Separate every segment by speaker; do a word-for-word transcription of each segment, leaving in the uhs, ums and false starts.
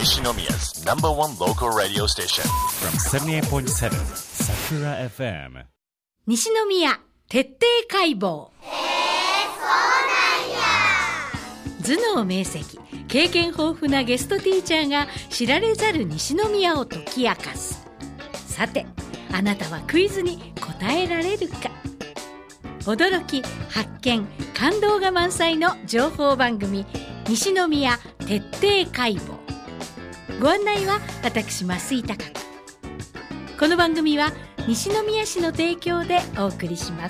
Speaker 1: Nishinomiya's number one local radio station
Speaker 2: from seventy-eight point seven Sakura エフエム
Speaker 3: 西宮徹底解剖。頭脳明晰、経験豊富なゲストティーチャーが知られざる西宮を解き明かす。さて、あなたはクイズに答えられるか。驚き、発見、感動が満載の情報番組、西宮徹底解剖。ご案内は私、増井貴子。この番組は西宮市の提供でお送りします。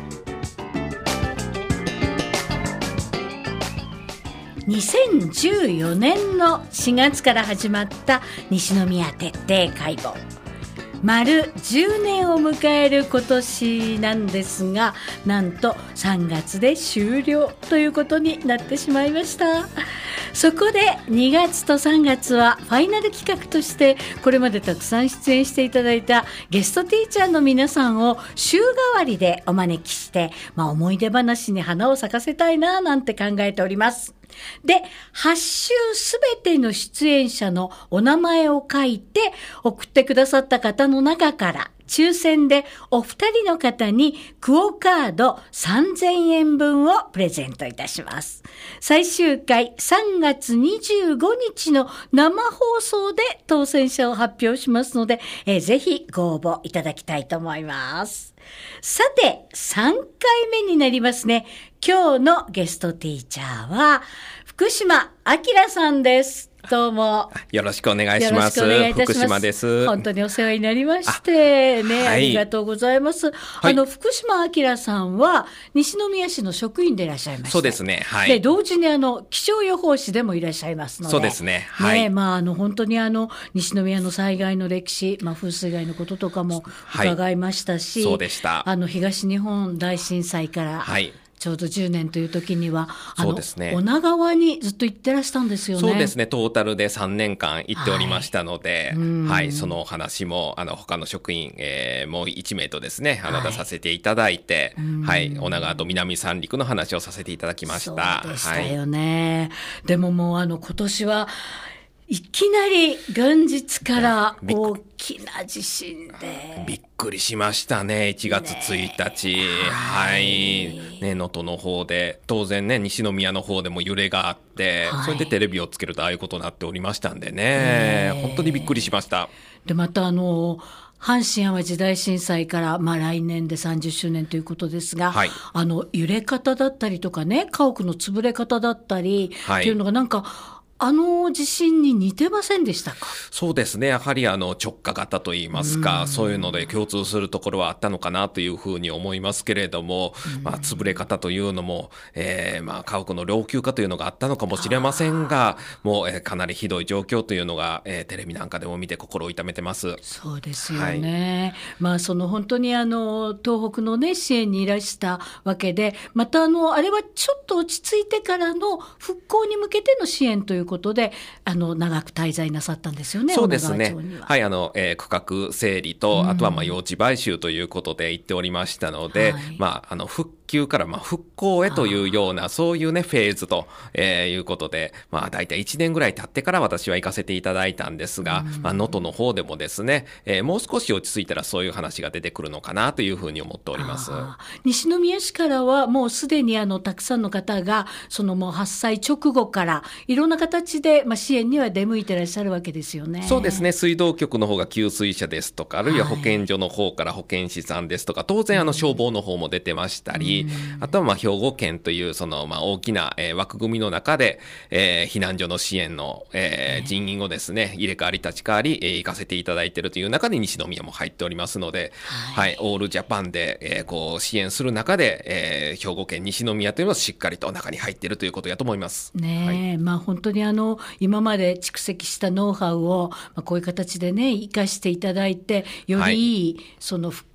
Speaker 3: にせんじゅうよねんのしがつから始まった西宮徹底解剖、丸じゅうねんを迎える今年なんですが、なんとさんがつで終了ということになってしまいました。そこでにがつとさんがつはファイナル企画として、これまでたくさん出演していただいたゲストティーチャーの皆さんを週替わりでお招きして、まあ、思い出話に花を咲かせたいななんて考えております。で、はち週すべての出演者のお名前を書いて送ってくださった方の中から抽選でお二人の方にクオカードさんぜんえんぶんをプレゼントいたします。最終回さんがつにじゅうごにちの生放送で当選者を発表しますので、えー、ぜひご応募いただきたいと思います。さて、さんかいめになりますね。今日のゲストティーチャーは福島明さんです。どうも
Speaker 4: よろしくお願いします。
Speaker 3: よろしくお願いいたします。
Speaker 4: 福島です。
Speaker 3: 本当にお世話になりましてね、あ,、
Speaker 4: はい、
Speaker 3: ありがとうございます。
Speaker 4: はい、
Speaker 3: あの福島明さんは西宮市の職員でいらっしゃいました。
Speaker 4: そうですね。はい。
Speaker 3: で同時にあの気象予報士でもいらっしゃいますので。
Speaker 4: そうですね。はい。
Speaker 3: ね、まああの本当にあの西宮の災害の歴史、まあ風水害のこととかも伺いましたし、
Speaker 4: はい、そうでした。
Speaker 3: あの東日本大震災から。はい。ちょうどじゅうねんという時には、あの、そうですね、女川にずっと行ってらしたんですよね。
Speaker 4: そうですね。トータルでさんねんかん行っておりましたので、はい。はい、そのお話も、あの、他の職員、えー、もういち名とですね、あの、出させていただいて、はい。女川と南三陸の話をさせていただきました。
Speaker 3: そうでしたよね。はい、でももう、あの、今年は、いきなり元日から大きな地震で
Speaker 4: びっくりしましたね。いちがつついたち、ね、はいね、能登の方で当然ね、西宮の方でも揺れがあって、はい、それでテレビをつけるとああいうことになっておりましたんでね、本当にびっくりしました。
Speaker 3: でまたあの阪神淡路大震災から、まあ、来年でさんじゅっしゅうねんということですが、はい、あの揺れ方だったりとかね、家屋の潰れ方だったり、はい、っていうのがなんかあの地震に似てませんでしたか？
Speaker 4: そうですね。やはりあの直下型といいますか、うそういうので共通するところはあったのかなというふうに思いますけれども、まあ潰れ方というのも、えー、まあ家屋の老朽化というのがあったのかもしれませんが、もう、えー、かなりひどい状況というのが、えー、テレビなんかでも見て心を痛めてます。
Speaker 3: そうですよね。はい、まあその本当にあの東北のね支援にいらしたわけで、またあのあれはちょっと落ち着いてからの復興に向けての支援ということで、あの長く滞在なさったんですよね。
Speaker 4: そうですね。はい、あの、えー、区画整理と、うん、あとはまあ用地買収ということで行っておりましたので、はい、まああの復旧からまあ復興へというようなそういうねフェーズと、えー、いうことで、まあだいたいいちねんぐらい経ってから私は行かせていただいたんですが、うん、まあ能登の方でもですね、えー、もう少し落ち着いたらそういう話が出てくるのかなというふうに思っております。
Speaker 3: 西宮市からはもうすでにあのたくさんの方がそのもう発災直後からいろんな形で、まあ、支援には出向いてらっしゃるわけですよね。
Speaker 4: そうですね。水道局の方が給水車ですとか、あるいは保健所の方から保健師さんですとか、当然あの消防の方も出てましたり、うん、あとはまあ兵庫県というそのまあ大きな、えー、枠組みの中で、えー、避難所の支援の、えー、人員をですね入れ替わり立ち替わり、えー、行かせていただいているという中で西宮も入っておりますので、はい、はい、オールジャパンで、えー、こう支援する中で、えー、兵庫県西宮というのはしっかりと中に入っているということだと思います
Speaker 3: ね。
Speaker 4: はい、
Speaker 3: まあ本当にあの今まで蓄積したノウハウを、まあ、こういう形でね生かしていただいて、よりいいその復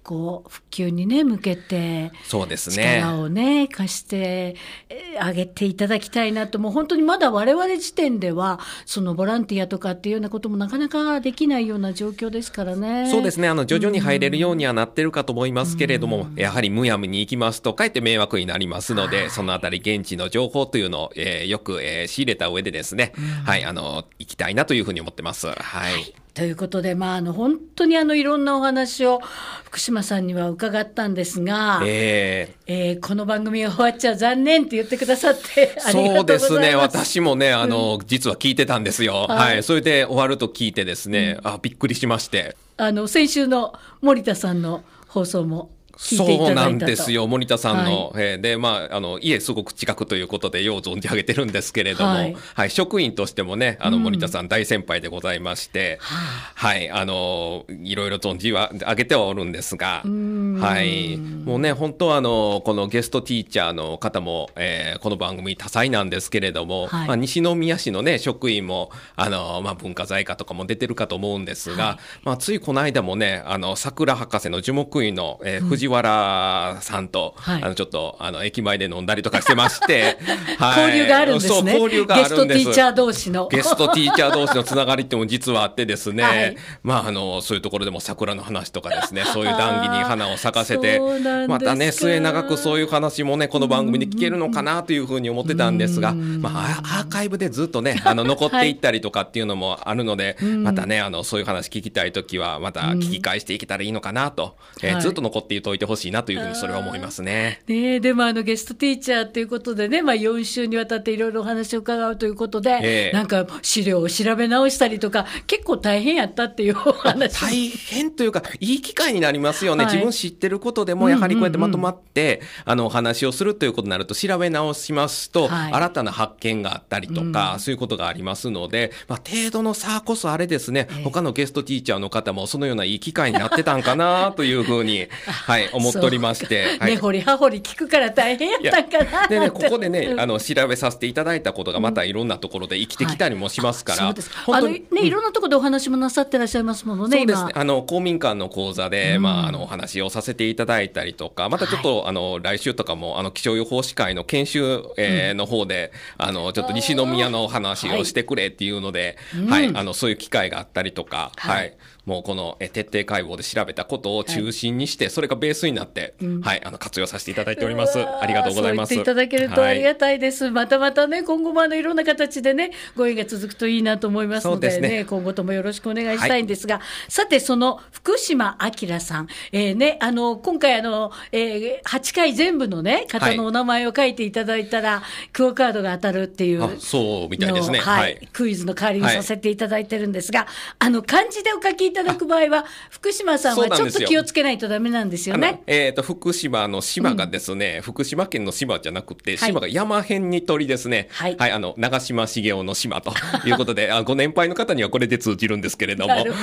Speaker 3: こう復旧にね向けて
Speaker 4: そうですね
Speaker 3: 力をね貸してあげていただきたいなと。もう本当にまだ我々時点ではそのボランティアとかっていうようなこともなかなかできないような状況ですからね。
Speaker 4: そうですね、あの徐々に入れるようにはなってるかと思いますけれども、やはりむやみに行きますとかえって迷惑になりますので、そのあたり現地の情報というのを、えー、よく、えー、仕入れた上でですね、はい、あの行きたいなというふうに思ってます。はい、はい
Speaker 3: ということで、まあ、あの本当にあのいろんなお話を福島さんには伺ったんですが、えーえー、この番組が終わっちゃ残念って言ってくださってありがとうございます。
Speaker 4: そうですね、私もねあの、うん、実は聞いてたんですよ、はいはい、それで終わると聞いてですね、うん、あびっくりしまして、あ
Speaker 3: の先週の森田さんの放送も聞いていただいたと。
Speaker 4: そうなんですよ、森田さんの、はい、えー、で、まあ、あの家すごく近くということでよう存じ上げてるんですけれども、はいはい、職員としてもねあの森田さん大先輩でございまして、うん、はい、あのいろいろ存じは上げてはおるんですが、はい、もうね本当はあのこのゲストティーチャーの方も、えー、この番組多彩なんですけれども、はい、まあ、西宮市のね職員もあの、まあ、文化財課とかも出てるかと思うんですが、はい、まあ、ついこの間もねあの桜博士の樹木医の、えー、藤原さんと、はい、あのちょっとあの駅前で飲んだりとかしてまして、
Speaker 3: はい、交流があるんですね。
Speaker 4: そう交流があるんです。
Speaker 3: ゲストティーチャー同士の
Speaker 4: ゲストティーチャー同士のつながりっても実はあってですね、はい、まああのそういうところでも桜の話とかですね、そういう談義に花を咲かせてまたね末永くそういう話もねこの番組で聞けるのかなというふうに思ってたんですが、まあ、アーカイブでずっとねあの残っていったりとかっていうのもあるので、はい、またねあのそういう話聞きたいときはまた聞き返していけたらいいのかなと、えーはい、ずっと残っていといてほしいなというふうにそれは思いますね。
Speaker 3: ね、でもあのゲストティーチャーということでね、まあ、よん週にわたっていろいろお話を伺うということで、えー、なんか資料を調べ直したりとか結構大変やったっていうお話。
Speaker 4: 大変というかいい機会になりますよね、はい、自分知ってることでもやはりこうやってまとまって、うんうんうん、あのお話をするということになると調べ直しますと、はい、新たな発見があったりとか、うん、そういうことがありますので、まあ、程度の差こそあれですね、えー、他のゲストティーチャーの方もそのようないい機会になってたんかなというふうに、はい、思っておりまして、はい、
Speaker 3: 根掘り葉掘り聞くから大変やったんかな
Speaker 4: で、ね、ここでねあの調べさせていただいたことがまたいろんなところで生きてきたりもしますから、うん、はい、そうです
Speaker 3: あの、ね、いろんなところでお話もなさってらっしゃいますものね。
Speaker 4: そうですね、あの公民館の講座で、うん、まあ、あのお話をさせていただいたりとか、またちょっと、はい、あの来週とかもあの気象予報士会の研修、えーうん、の方であのちょっと西宮の話をしてくれっていうので、はいはい、あのそういう機会があったりとか、はいはい、もうこのえ徹底解剖で調べたことを中心にして、はい、それがベースになって、うん、はい、あの活用させていただいております。ありがとうございます。
Speaker 3: そう言っていただけるとありがたいです、はい、またまたね今後もあのいろんな形でねご縁が続くといいなと思いますので ね, でね今後ともよろしくお願いしたいんですが、はい、さてその福島明さん、えーね、あの今回あの、えー、はちかい全部の、ね、方のお名前を書いていただいたら、はい、クオカードが当たるっていうの、
Speaker 4: そうみたいですね、
Speaker 3: はい
Speaker 4: はい、
Speaker 3: クイズの代わりにさせていただいてるんですが、はい、あの漢字でお書きいただく場合は福島さんはちょっと気をつけないとダメなんですよね。
Speaker 4: えー、と福島の島がですね、うん、福島県の島じゃなくて、はい、島が山辺に鳥ですね、はいはい、あの長嶋茂雄の島ということであご年配の方にはこれで通じるんですけれどもはい、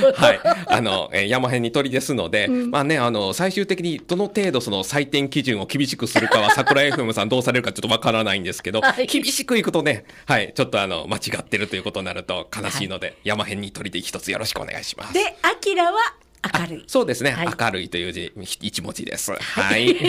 Speaker 4: あのえー、山辺に鳥ですので、うん、まあね、あの最終的にどの程度その採点基準を厳しくするかは桜 エフエム さんどうされるかちょっとわからないんですけど、はい、厳しくいくとね、はい、ちょっとあの間違ってるということになると悲しいので、はい、山辺に鳥で一つよろしくお願いします。
Speaker 3: で、アキラは明るい。
Speaker 4: そうですね、はい、明るいという字一文字です。はい、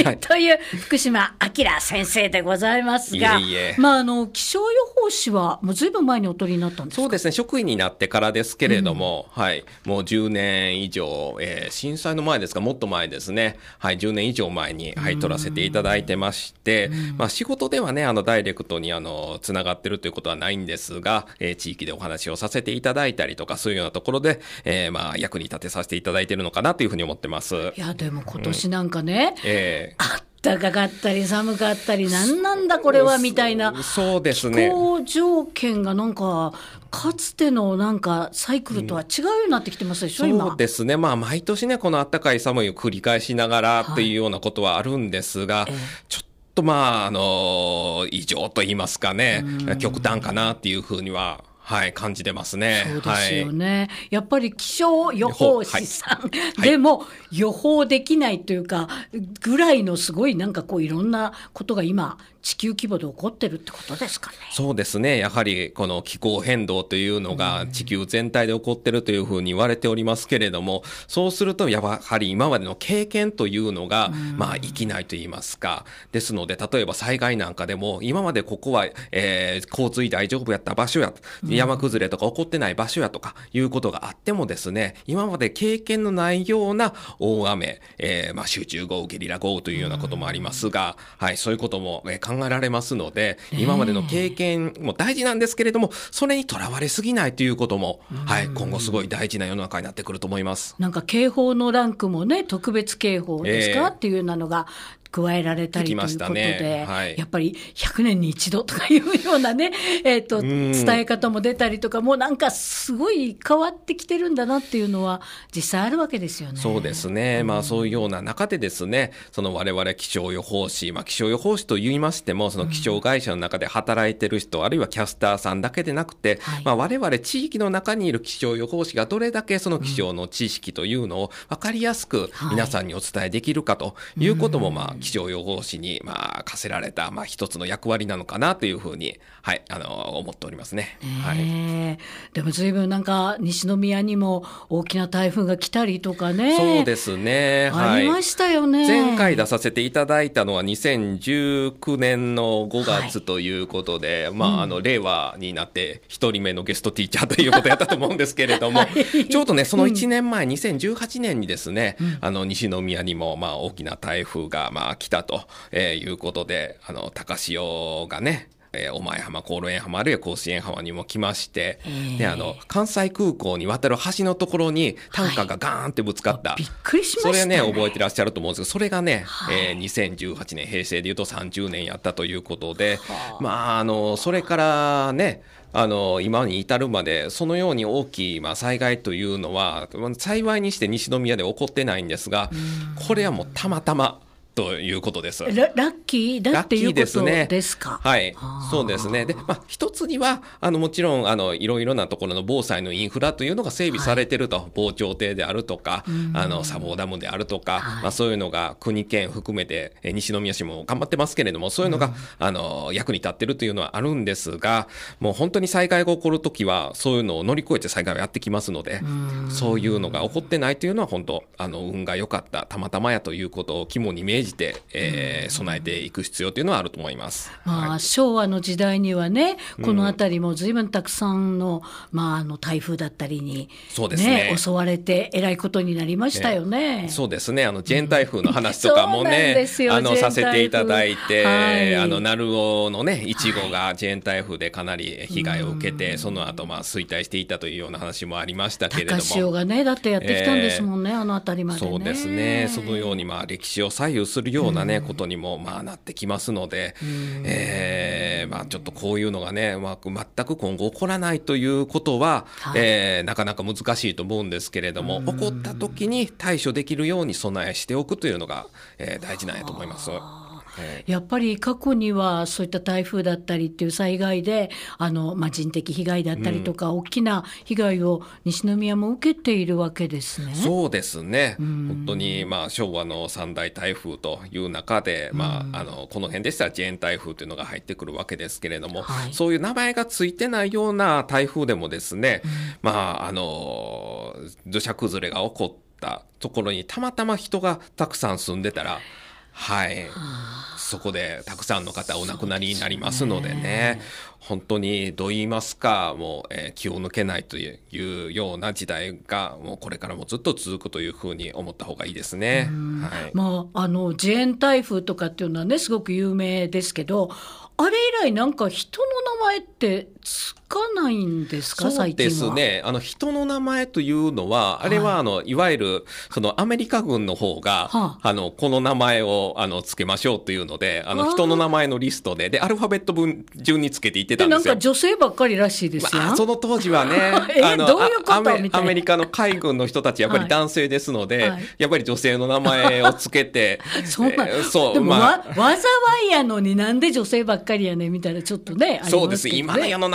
Speaker 4: はい、
Speaker 3: という福島明先生でございますが、いえいえ、まあ、あの気象予報士はもうずいぶん前にお取りになったんですか。
Speaker 4: そうですね、職員になってからですけれども、うん、はい、もうじゅうねん以上、えー、震災の前ですか、もっと前ですね、はい、じゅうねん以上前に、はい、取らせていただいてまして、まあ、仕事ではねあのダイレクトにあのつながってるということはないんですが、えー、地域でお話をさせていただいたりとかそういうようなところで、えーまあ、役に立てさせていただいているのかなというふうに思ってます。い
Speaker 3: やでも今年なんかね、
Speaker 4: うん、えー、
Speaker 3: あったかかったり寒かったり何なんだこれはみたいな、
Speaker 4: そうですね、
Speaker 3: 気候条件がなんかかつてのなんかサイクルとは違うようになってきてますでしょ、うん、今。
Speaker 4: そうですね、まあ、毎年ねこの暖かい寒いを繰り返しながらっていうようなことはあるんですが、はい、えー、ちょっとまああの異常と言いますかね、極端かなっていうふうにははい、感じてますね。
Speaker 3: そうですよね、はい、やっぱり気象予報士さん、はい、でも予報できないというかぐらいのすごいなんかこういろんなことが今地球規模で起こってるってことですかね。
Speaker 4: そうですね。やはりこの気候変動というのが地球全体で起こってるというふうに言われておりますけれども、そうするとやはり今までの経験というのが、まあ生きないと言いますか。ですので、例えば災害なんかでも、今までここは、えー、洪水大丈夫やった場所や、山崩れとか起こってない場所やとかいうことがあってもですね、今まで経験のないような大雨、えー、まあ集中豪雨、ゲリラ豪雨というようなこともありますが、はい、そういうことも、えー考えられますので、今までの経験も大事なんですけれども、それにとらわれすぎないということも、はい、今後すごい大事な世の中になってくると思います。
Speaker 3: なんか警報のランクもね、特別警報ですか、えー、っていうようなのが加えられたりということで、
Speaker 4: ねはい、
Speaker 3: やっぱりひゃくねんに一度とかいうようなね、えーと、伝え方も出たりとか、もうなんかすごい変わってきてるんだなっていうのは実際あるわけですよね。
Speaker 4: そうですね。まあそういうような中でですね、その我々気象予報士、まあ気象予報士と言いましても、その気象会社の中で働いてる人、うん、あるいはキャスターさんだけでなくて、はい、まあ我々地域の中にいる気象予報士がどれだけその気象の知識というのを分かりやすく皆さんにお伝えできるかということも、まあ気象予報士にまあ課せられたまあ一つの役割なのかなというふうに、はい、あの思っておりますね。はい、
Speaker 3: でも随分なんか西宮にも大きな台風が来たりとかね。
Speaker 4: そうですね。
Speaker 3: はい、ありましたよね。
Speaker 4: 前回出させていただいたのはにせんじゅうきゅうねんのごがつということで、はい、まああの令和になって一人目のゲストティーチャーということやったと思うんですけれども、はい、ちょうどねそのいちねんまえ、うん、にせんじゅうはちねんにですね、うん、あの西宮にもまあ大きな台風がまあ来たと。えー、いうことで、あの高潮がね、えー、御前浜、香炉園浜、あるいは甲子園浜にも来まして、えー、であの関西空港に渡る橋のところにタンカーがガーンってぶつかった、
Speaker 3: はい、びっくりしましたね。
Speaker 4: それね覚えてらっしゃると思うんですけど、それがね、はい、えー、にせんじゅうはちねん、平成でいうとさんじゅうねんやったということで、はあ、まああのそれからね、あの今に至るまでそのように大きい、まあ、災害というのは幸いにして西宮で起こってないんですが、これはもうたまたまということです。
Speaker 3: ラ, ラッキーだっていうことですか。
Speaker 4: はい、そうですね。で、まあ、一つにはあのもちろんあのいろいろなところの防災のインフラというのが整備されていると、はい、防潮堤であるとか、あの砂防ダムであるとか、はい、まあ、そういうのが国県含めてえ西宮市も頑張ってますけれども、そういうのが、うん、あの役に立っているというのはあるんですが、もう本当に災害が起こるときはそういうのを乗り越えて災害がやってきますので、うそういうのが起こってないというのは本当あの運が良かった、たまたまやということを肝に銘じて、えー、備えていく必要というのはあると思います。
Speaker 3: まあ、
Speaker 4: はい、
Speaker 3: 昭和の時代にはね、この辺りも随分たくさんの、うん、まあ、あの台風だったりに、ね、
Speaker 4: そうですね、
Speaker 3: 襲われてえらいことになりましたよね。
Speaker 4: ね、そうですね。あのジェーン台風の話とかもね、あのさせていただいて、はい、あの鳴尾のねいちごがジェーン台風でかなり被害を受けて、はい、その後まあ衰退していたというような話もありましたけれども、
Speaker 3: 高潮がねだってやってきたんですもんね、えー、あの辺りまでね。
Speaker 4: そうですね。そのようにまあ歴史を左右するようなね、うん、ことにもまあなってきますので、えー、まあちょっとこういうのがね、まあ、全く今後起こらないということは、はい、えー、なかなか難しいと思うんですけれども、起こった時に対処できるように備えしておくというのが、えー、大事なんやと思います。
Speaker 3: やっぱり過去にはそういった台風だったりっていう災害であの、まあ、人的被害だったりとか、うん、大きな被害を西宮も受けているわけですね。
Speaker 4: そうですね、うん、本当に、まあ、昭和の三大台風という中で、まあ、あのこの辺でしたらジェーン台風というのが入ってくるわけですけれども、はい、そういう名前がついてないような台風でもですね、うん、まあ、あの土砂崩れが起こったところにたまたま人がたくさん住んでたら、はい、そこでたくさんの方お亡くなりになりますのでね、本当にどう言いますか、もう、えー、気を抜けないというような時代がもうこれからもずっと続くというふうに思った方がいいですね。はい、ま
Speaker 3: あ、あのジェーン台風とかっていうのはねすごく有名ですけど、あれ以来なんか人の名前ってつかないんですか、最近は。
Speaker 4: そうですね。あの人の名前というのは、あれはあの、はい、いわゆるそのアメリカ軍の方が、はあ、あのこの名前をあのつけましょうというので、あの人の名前のリストででアルファベット分順につけていってたんですよ。
Speaker 3: でなんか女性ばっかりらしいですよ。
Speaker 4: まあ、その当時はね、
Speaker 3: あのどういうこと
Speaker 4: アメ、
Speaker 3: みたいな。
Speaker 4: アメリカの海軍の人たちやっぱり男性ですので、はい、やっぱり女性の名前をつけて
Speaker 3: そうなん、えー、そうでも、まあ、わ災いやのになんで女性ばっかりやねみたいなちょっとね。
Speaker 4: そうです。今の世の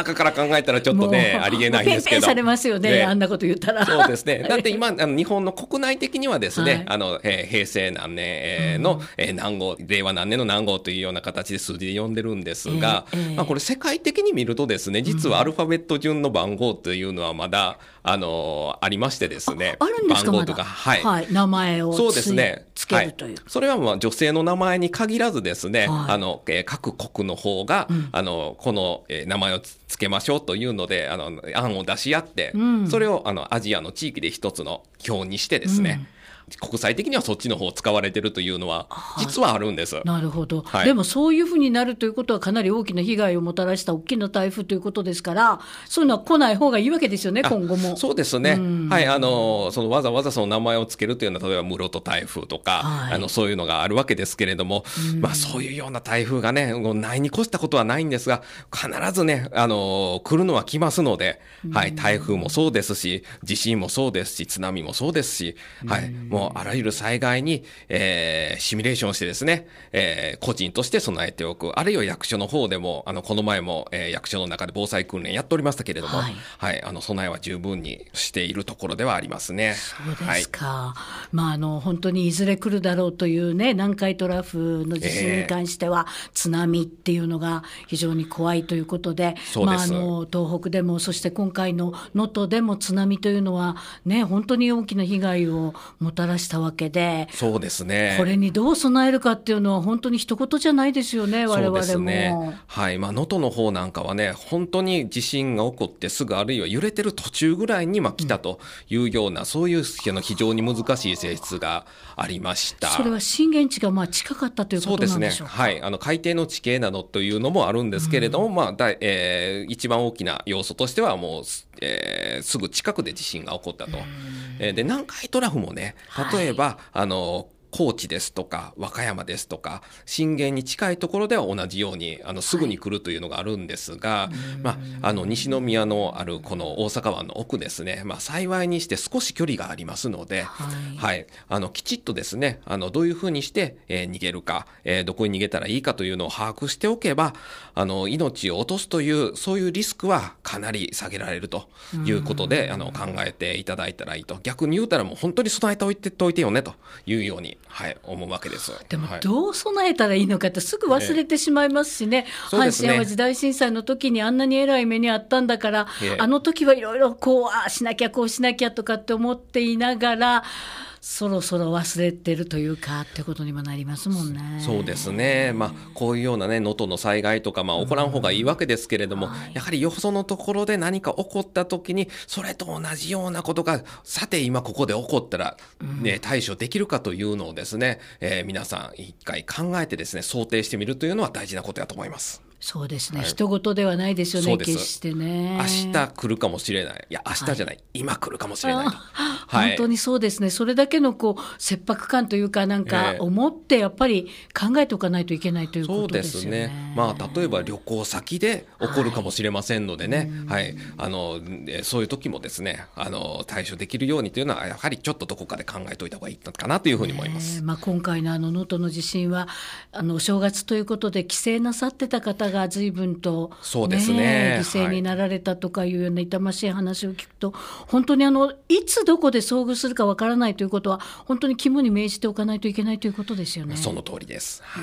Speaker 4: 中から考えたらちょっとね、ありえないんですけど。
Speaker 3: ペンペンされますよね、ね、あんなこと言ったら。
Speaker 4: そうですね。だって今、あの日本の国内的にはですね、はい、あの、えー、平成何年、えー、の、うん、えー、何号、令和何年の何号というような形で数字で呼んでるんですが、えーえー、まあこれ世界的に見るとですね、実はアルファベット順の番号というのはまだ、あのー、ありましてですね。
Speaker 3: あ、あるんですか、
Speaker 4: 番号とか、ま、はい、
Speaker 3: はい。名前をつ
Speaker 4: そうですね。
Speaker 3: つけるという。
Speaker 4: はい、それはまあ女性の名前に限らずですね、はい、あの、えー、各国の方が、うん、あの、この、えー、名前をつつけましょうというので、あの、案を出し合って、うん、それをあの、アジアの地域で一つの表にしてですね、うん国際的にはそっちの方を使われてるというのは実はあるんです。
Speaker 3: なるほど、
Speaker 4: はい、
Speaker 3: でもそういうふうになるということはかなり大きな被害をもたらした大きな台風ということですから、そういうのは来ない方がいいわけですよね、今後も。
Speaker 4: そうですね、うん、はい、あのそのわざわざその名前をつけるというのは例えば室戸台風とか、はい、あのそういうのがあるわけですけれども、うんまあ、そういうような台風がねもうないに越したことはないんですが、必ずねあの来るのは来ますので、はい、台風もそうですし地震もそうですし津波もそうですし、はい、もうあらゆる災害に、えー、シミュレーションしてですね、えー、個人として備えておく、あるいは役所の方でもあのこの前も、えー、役所の中で防災訓練やっておりましたけれども、はいはい、あの備えは十分にしているところではありますね。
Speaker 3: そうですか、はい、まあ、あの本当にいずれ来るだろうというね南海トラフの地震に関しては、えー、津波っていうのが非常に怖いということで、
Speaker 4: そうです、
Speaker 3: まあ、あの東北でもそして今回の能登でも津波というのはね本当に大きな被害をもたらしたわけで、
Speaker 4: そうですね、
Speaker 3: これにどう備えるかっていうのは本当に一言じゃないですよね、我々も。
Speaker 4: そうですね、はい、まあ、能登の方なんかはね本当に地震が起こってすぐあるいは揺れてる途中ぐらいにまあ来たというような、うん、そういう非常に難しい性質がありました。
Speaker 3: それは震源地がまあ近かったということなんでしょうか。
Speaker 4: そうですね、はい、あの海底の地形などというのもあるんですけれども、うんまあだえー、一番大きな要素としてはもう、えー、すぐ近くで地震が起こったと、えー、で南海トラフもね例えば、はい、あの高知ですとか和歌山ですとか震源に近いところでは同じようにあのすぐに来るというのがあるんですが、はいまあ、あの西宮のあるこの大阪湾の奥ですね、まあ、幸いにして少し距離がありますので、はいはい、あのきちっとですねあのどういうふうにして、えー、逃げるか、えー、どこに逃げたらいいかというのを把握しておけばあの命を落とすというそういうリスクはかなり下げられるということであの考えていただいたらいいと。逆に言うたらもう本当に備えておいておいてよねというようにはい、思うわけです。
Speaker 3: でもどう備えたらいいのかってすぐ忘れてしまいますしね、えー、阪神・淡路大震災の時にあんなに偉い目にあったんだから、えー、あの時はいろいろこうあしなきゃこうしなきゃとかって思っていながらそろそろ忘れてるというかってことにもなりますもんね。
Speaker 4: そうですね、まあ、こういうようなね能登の災害とか、まあ、起こらん方がいいわけですけれども、うんはい、やはりよそのところで何か起こった時にそれと同じようなことがさて今ここで起こったら、ねうん、対処できるかというのをですね、えー、皆さん一回考えてですね想定してみるというのは大事なことだと思います。
Speaker 3: そうですね、
Speaker 4: はい、
Speaker 3: 人事ではないですよね、決してね。
Speaker 4: 明日来るかもしれない、いや明日じゃない、はい、今来るかもしれないと、
Speaker 3: はい、本当にそうですね。それだけのこう切迫感というかなんか思ってやっぱり考えておかないといけないということですよね。
Speaker 4: そうですね、まあ、例えば旅行先で起こるかもしれませんのでね、はいはい、あのそういう時もですねあの対処できるようにというのはやはりちょっとどこかで考えておいた方がいいのかなというふうに思います、
Speaker 3: まあ、今回のあの能登の地震はあのお正月ということで帰省なさってた方が随分と、ね、
Speaker 4: そうですね、
Speaker 3: 犠牲になられたとかいうような痛ましい話を聞くと、はい、本当にあのいつどこで遭遇するかわからないということは本当に肝に銘じておかないといけないということですよね。
Speaker 4: その通りです、はい、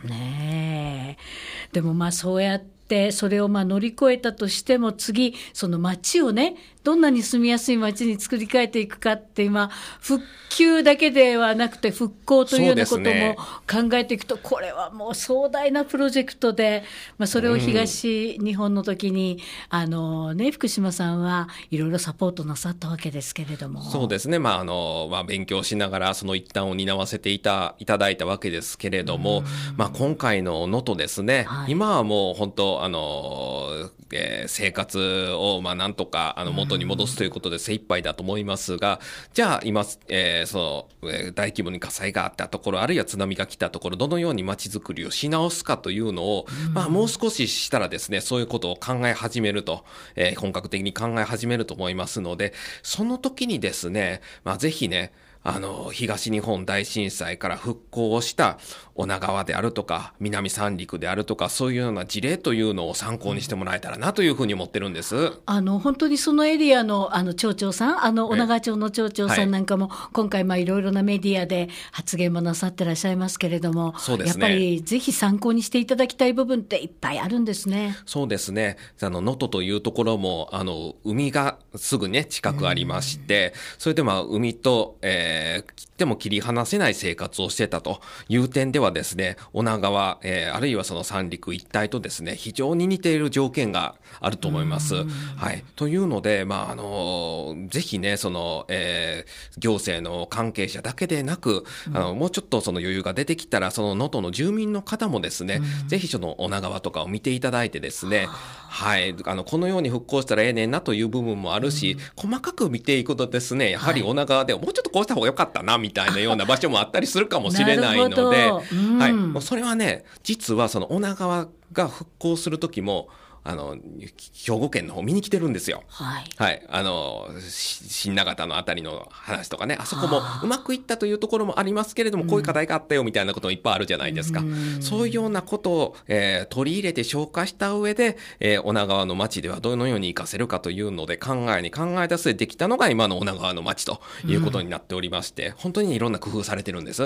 Speaker 3: ねえ。でもまあそうやってそれをまあ乗り越えたとしても次その街をねどんなに住みやすい街に作り変えていくかって今復旧だけではなくて復興というようなことも考えていくと、これはもう壮大なプロジェクトで、まあ、それを東日本の時に、うん、あのね福島さんはいろいろサポートなさったわけですけれども。
Speaker 4: そうですね、まああのまあ、勉強しながらその一端を担わせていたいただいたわけですけれども、うんまあ、今回の能登ですね、はい、今はもう本当あの、えー、生活をまあなんとかあの元に戻すということで精一杯だと思いますが、じゃあ今、えー、その、えー、大規模に火災があったところあるいは津波が来たところどのように街づくりをし直すかというのを、まあ、もう少ししたらですねそういうことを考え始めると、えー、本格的に考え始めると思いますので、その時にですね、まあ、ぜひねあの、東日本大震災から復興をした女川であるとか、南三陸であるとか、そういうような事例というのを参考にしてもらえたらなというふうに思ってるんです。
Speaker 3: あの本当にそのエリアのあの町長さん、あの女川町の町長さんなんかも、はい、今回まあいろいろなメディアで発言もなさってらっしゃいますけれども、そうですね、やっぱりぜひ参考にしていただきたい部分っていっぱいあるんですね。
Speaker 4: そうですね。あの能登というところもあの海がすぐね近くありまして、それでまあ海と、えー、切っても切り離せない生活をしてたという点ではですね、女川、えー、あるいはその三陸一帯とですね非常に似ている条件があると思います。はい。というので、まああのぜひねその、えー、行政の関係者だけでなく、あのもうちょっとその余裕が出てきたら、その能登の住民の方もですね、ぜひその女川とかを見ていただいてですね、はい、あのこのように復興したらええねんなという部分もあるし、うん、細かく見ていくとですね、やはり女川でもうちょっとこうした方が良かったなみたいなような場所もあったりするかもしれないので、うん、はい、もうそれはね、実はその女川が復興する時もあの兵庫県の方見に来てるんですよ。はい、はい、あの新長田のあたりの話とかね、あそこもうまくいったというところもありますけれども、こういう課題があったよみたいなこともいっぱいあるじゃないですか。うん、そういうようなことを、えー、取り入れて消化した上で、えー、女川の町ではどのように活かせるかというので考えに考え出せできたのが今の女川の町ということになっておりまして、うん、本当にいろんな工夫されてるんです。はい、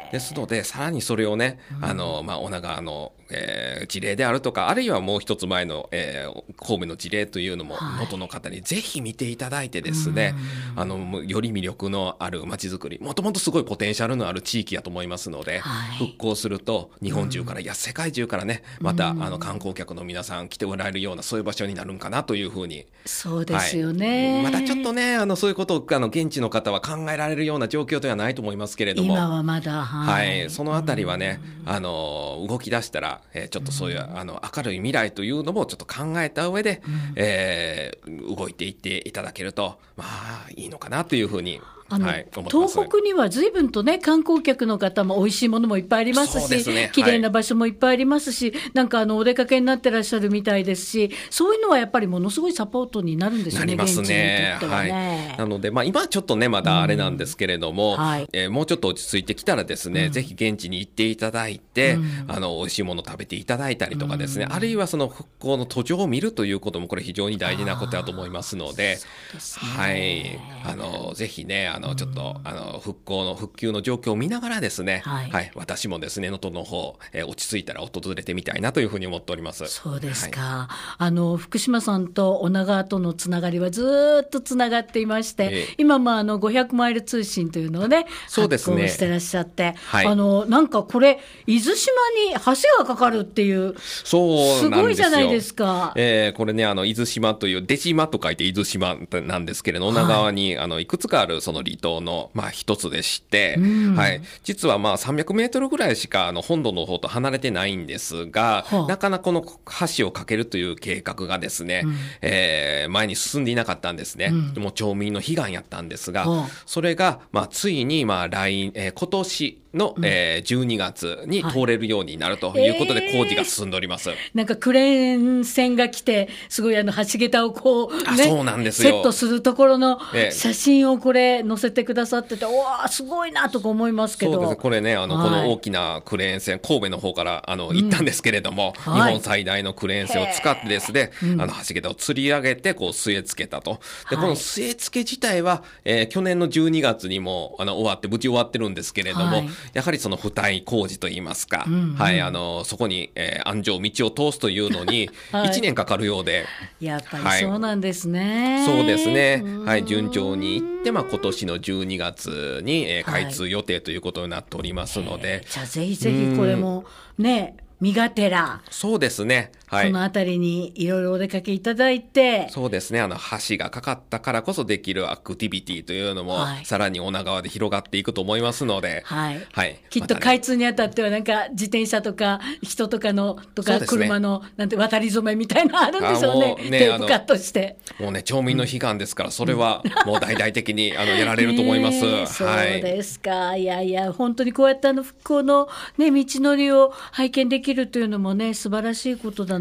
Speaker 4: ですのでさらにそれをね、あの、まあ、女川のえー、事例であるとか、あるいはもう一つ前の、えー、神戸の事例というのも能登の方にぜひ見ていただいてですね、はい、あのより魅力のある街づくり、もともとすごいポテンシャルのある地域やと思いますので、はい、復興すると日本中から、いや世界中からね、またあの観光客の皆さん来てもらえるようなそういう場所になるんかなというふうに。
Speaker 3: そうですよね、
Speaker 4: はい、まだちょっとねあのそういうことをあの現地の方は考えられるような状況ではないと思いますけれども、
Speaker 3: 今はまだ、
Speaker 4: はい、はい、そのあたりはね、あの動き出したら、えー、ちょっとそういうあの明るい未来というのもちょっと考えた上で、うん、えー、動いていっていただけるとまあいいのかなというふうに、
Speaker 3: あの、はい、東北には随分とね観光客の方も美味しいものもいっぱいありますし、ね、綺麗な場所もいっぱいありますし、はい、なんかあのお出かけになってらっしゃるみたいですし、そういうのはやっぱりものすごいサポートになるんですよね。
Speaker 4: なりますね。現地にとってはね、はい、なので、まあ、今はちょっとねまだあれなんですけれども、うん、はい、えー、もうちょっと落ち着いてきたらですね、うん、ぜひ現地に行っていただいて、うん、あの美味しいもの食べていただいたりとかですね、うん、あるいはその復興の途上を見るということもこれ非常に大事なことだと思いますので、はい、あのぜひねあのちょっと、うん、あの復興の復旧の状況を見ながらですね、はいはい、私もですね能登の方、えー、落ち着いたら訪れてみたいなというふうに思っております。
Speaker 3: そうですか、はい、あの福島さんと女川とのつながりはずっとつながっていまして、えー、今もあのごひゃくマイル通信というのをね
Speaker 4: そうですね
Speaker 3: 発行してらっしゃって、はい、あのなんかこれ伊豆島に橋がかかるっていう
Speaker 4: そうなんですよ。
Speaker 3: すごいじゃないですか。
Speaker 4: えー、これねあの伊豆島という出島と書いて伊豆島なんですけれど、女川に、はい、あのいくつかあるその離島のまあ一つでして、うん、はい、実はまあさんびゃくメートルぐらいしかあの本土の方と離れてないんですが、はあ、なかなかこの橋を架けるという計画がですね、うん、えー、前に進んでいなかったんですね。うん、もう町民の悲願やったんですが、はあ、それがまあついにまあ来、えー、今年の、えー、じゅうにがつに通れるようになるということで工事が進んでおります。はい、
Speaker 3: なんかクレーン船が来てすごいあの橋桁をこう、ね、
Speaker 4: そうなんですよ。
Speaker 3: セットするところの写真をこれ載せてくださってて、おわすごいなとか思いますけど。
Speaker 4: そうです。これねあの、はい、この大きなクレーン船神戸の方からあの、うん、行ったんですけれども、はい、日本最大のクレーン船を使ってですね、うん、あの橋桁を吊り上げてこう据え付けたと。で、はい、この据え付け自体は、えー、去年のじゅうにがつにもあの終わって無事終わってるんですけれども、はい、やはりその付帯工事といいますか、うんうん、はい、あのそこに、えー、安城道を通すというのにいちねんかかるようで、
Speaker 3: はい、やっぱりそうなんですね。
Speaker 4: はい、そうですね、はい、順調にいって、まあ、今年のじゅうにがつに、えー、開通予定ということになっておりますので、はい、
Speaker 3: じゃあぜひぜひこれもね身がてら
Speaker 4: そうですね、はい、
Speaker 3: そのあたりにいろいろお出かけいただいて、
Speaker 4: そうですね、あの橋がかかったからこそできるアクティビティというのも、はい、さらに女川で広がっていくと思いますので、
Speaker 3: はいはい、きっと開通にあたってはなんか自転車とか人とかのとか車のなんて渡り初めみたいなのあるんでしょうね。ね、テープカットして
Speaker 4: もうね町民の悲願ですから、それはもう大々的にあのやられると思います。
Speaker 3: ね、そうですか、はい、いやいや本当にこうやってあの復興の、ね、道のりを拝見できるというのもね素晴らしいことだ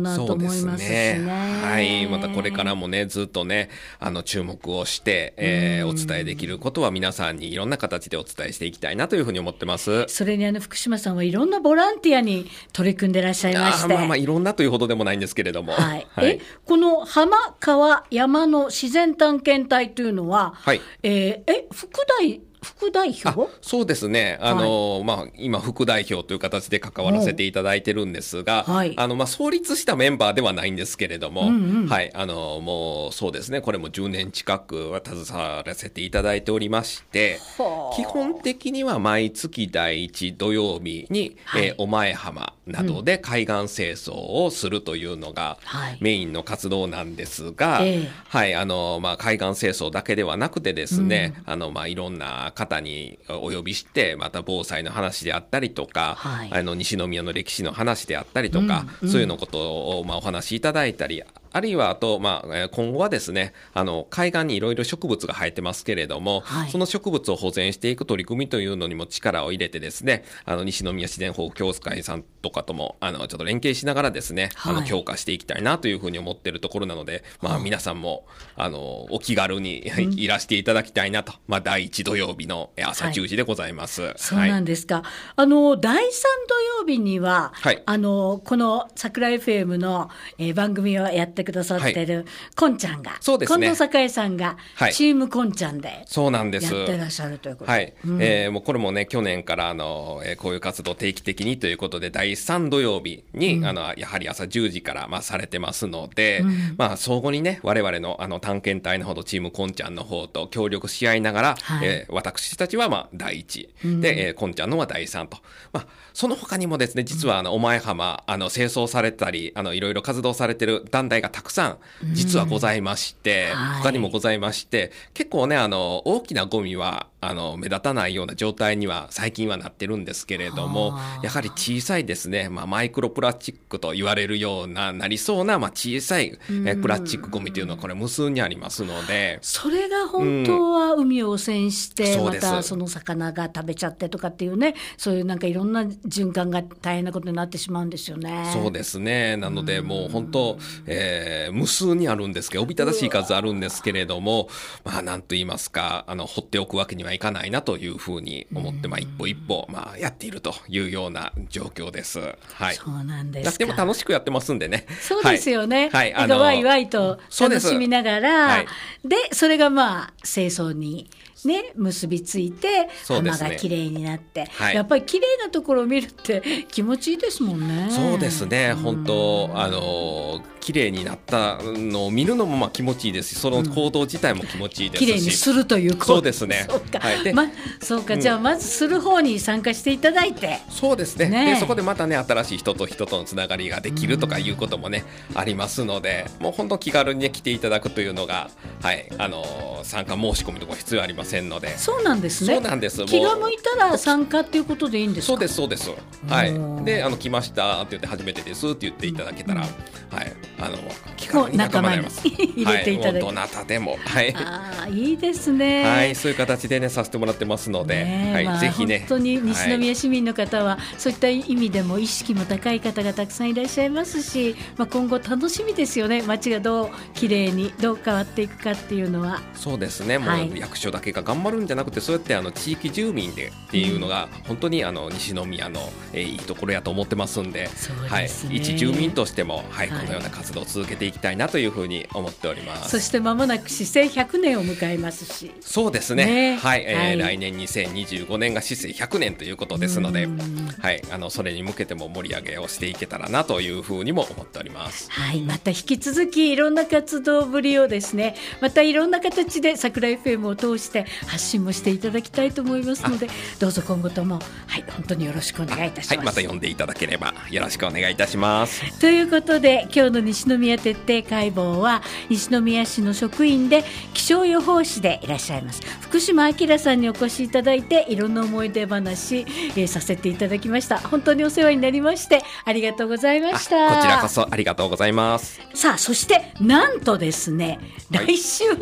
Speaker 3: なと思いますしね。
Speaker 4: そうですね。はい。またこれからもね、ずっとね、あの、注目をして、えー、お伝えできることは皆さんにいろんな形でお伝えしていきたいなというふうに思ってます。
Speaker 3: それにあの、福島さんはいろんなボランティアに取り組んでらっしゃいまして。
Speaker 4: あまあまあ、いろんなというほどでもないんですけれども。
Speaker 3: はい。
Speaker 4: はい、
Speaker 3: え、この浜川山の自然探検隊というのは、
Speaker 4: はい。
Speaker 3: えー、え、副大、副代表？
Speaker 4: そうですね。あの、はい、まあ、今、副代表という形で関わらせていただいてるんですが、はい、あの、まあ、創立したメンバーではないんですけれども、うんうん、はい、あの、もう、そうですね。これもじゅうねん近くは携わらせていただいておりまして、基本的には毎月第一土曜日に、はい、えー、お前浜などで海岸清掃をするというのがメインの活動なんですが、はい、はい、あの、まあ、海岸清掃だけではなくてですね、うん、あの、まあ、いろんな方にお呼びして、また防災の話であったりとか、はい、あの西宮の歴史の話であったりとか、うんうん、そういうのことをまあお話しいただいたり、あるいはあと、まあ、今後はですね、あの海岸にいろいろ植物が生えてますけれども、はい、その植物を保全していく取り組みというのにも力を入れてですね、あの西宮自然保護協会さんとかともあのちょっと連携しながらですね、はい、あの強化していきたいなというふうに思っているところなので、まあ、皆さんもあのお気軽にいらしていただきたいなと、まあ、だいいち土曜日の朝じゅうじでございます。はい、
Speaker 3: そうなんですか。あのだいさん土曜日には、はい、あのこの桜 エフエム の、えー、番組をやってくださってる、はい、こんちゃんが、そうですね、近藤栄さんが、はい、チームこんちゃんで
Speaker 4: そうなんです
Speaker 3: やってらっしゃるということで、
Speaker 4: はい、うん、えー、もうこれもね去年からあの、えー、こういう活動定期的にということでだいさん土曜日に、うん、あのやはり朝じゅうじから、まあ、されてますので、うん、まあ、相互にね我々の、あの探検隊の方とチームこんちゃんの方と協力し合いながら、はい、えー、私たちはまあだいいち、うん、で、えー、こんちゃんのはだいさんと、まあ、その他にもですね実はあのお前浜あの清掃されたりあのいろいろ活動されてる団体がたくさん実はございまして、うん、他にもございまして、はい、結構ねあの大きなゴミはあの目立たないような状態には最近はなってるんですけれども、やはり小さいですね、まあ、マイクロプラスチックと言われるようななりそうな、まあ、小さいえプラスチックゴミというのはこれ無数にありますので、
Speaker 3: それが本当は海を汚染して、うん、またその魚が食べちゃってとかっていうね、そういうなんかいろんな循環が大変なことになってしまうんですよね。
Speaker 4: そうですね。なのでもう本当、えー、無数にあるんですけど、おびただしい数あるんですけれども、まあなんと言いますか、あの放っておくわけにはいかないなというふうに思って、まあ一歩一歩まあやっているというような状況です。はい。
Speaker 3: そうなんですか。
Speaker 4: でも楽しくやってますんでね。
Speaker 3: そうですよね。はい。はい、あのワイワイと楽しみながら、はい、でそれがまあ清掃にね、結びついて浜がきれいになって、はい、やっぱりきれいなところを見るって気持ちいいですもんね。
Speaker 4: そうですね。本当あのきれいになったのを見るのもまあ気持ちいいですし、その行動自体も気持ちいいですし、
Speaker 3: きれいにするということ。
Speaker 4: そうですね。
Speaker 3: そうか、はい、でま、そうか、うん、じゃあまずする方に参加していただいて、
Speaker 4: そうですね。ねでそこでまたね新しい人と人とのつながりができるとかいうこともねありますので、もう本当気軽に、ね、来ていただくというのが、はい、あの参加申し込みとか必要ありませんので。
Speaker 3: そうなんですね。
Speaker 4: そうなんです。
Speaker 3: 気が向いたら参加っていうことでいいんですか。
Speaker 4: そうですそうです。はい。であの来ましたって言って初めてですって言っていただけたら、うん、はい、あの気軽に仲間に
Speaker 3: 入れていただいて、はい、
Speaker 4: どなたでも、はい、
Speaker 3: あいいですね。
Speaker 4: はい、そういう形でねさせてもらってますので、ね、はい、まあ、ぜひね
Speaker 3: 本当に西宮市民の方は、はい、そういった意味でも意識も高い方がたくさんいらっしゃいますし、まあ、今後楽しみですよね。街がどうきれいにどう変わっていくかっていうのは。
Speaker 4: そうですね。もう役所だけが頑張るんじゃなくて、そうやってあの地域住民でっていうのが本当にあの西宮の、えー、いいところやと思ってますんで、
Speaker 3: そうですね、
Speaker 4: はい、一住民としても、はい、このような活動を続けていきたいなというふうに思っております。
Speaker 3: そして間もなく市政ひゃくねんを迎えますし。
Speaker 4: そうですね、ね、はい、えーはい、来年にせんにじゅうごねんが市政ひゃくねんということですので、はい、あのそれに向けても盛り上げをしていけたらなというふうにも思っております。
Speaker 3: はい、また引き続きいろんな活動ぶりをですね、またいろんな形で桜 エフエム を通して発信もしていただきたいと思いますので、どうぞ今後とも、はい、本当によろしくお願いいたします。
Speaker 4: はい、また呼んでいただければよろしくお願いいたします。
Speaker 3: ということで今日の西宮徹底解剖は西宮市の職員で気象予報士でいらっしゃいます福島明さんにお越しいただいて、いろんな思い出話、えー、させていただきました。本当にお世話になりましてありがとうございました。
Speaker 4: こちらこそありがとうございます。
Speaker 3: さあそしてなんとですね、はい、来週の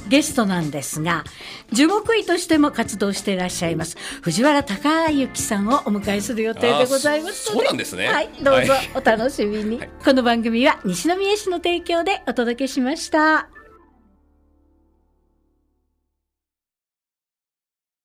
Speaker 3: ゲストなんですが、樹木医としても活動していらっしゃいます藤原隆之さんをお迎えする予定でございますので、
Speaker 4: そうなんですね。
Speaker 3: はい、どうぞ
Speaker 4: はい
Speaker 3: お楽しみに、
Speaker 4: はい、
Speaker 3: この番組は西宮市の提供でお届けしました。